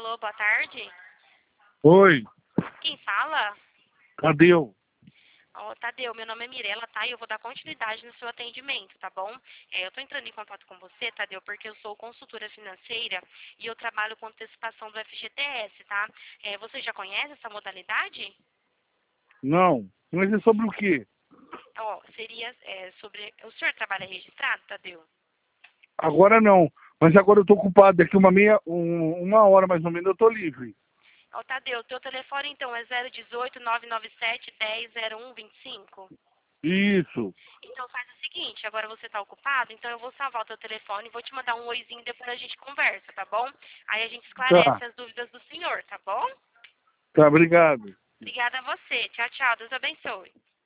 Alô, boa tarde. Oi, Quem fala? Tadeu. Ô, Tadeu, meu nome é Mirela, tá? E eu vou dar continuidade no seu atendimento, tá bom? Eu tô entrando em contato com você, Tadeu, porque eu sou consultora financeira e eu trabalho com antecipação do FGTS, tá? Você já conhece essa modalidade? Não, mas é sobre o quê? Ó, seria sobre... O senhor trabalha registrado, Tadeu? Agora não, mas agora eu tô ocupado. Daqui uma hora mais ou menos eu tô livre. Ó, Tadeu, teu telefone então é 018 997 10 0125? Isso, Então faz o seguinte, agora você tá ocupado, então eu vou salvar o teu telefone, vou te mandar um oizinho e depois a gente conversa, tá bom? Aí a gente tá, esclarece as dúvidas do senhor, tá bom? tá, obrigado. Obrigada a você. Tchau, tchau. Deus abençoe.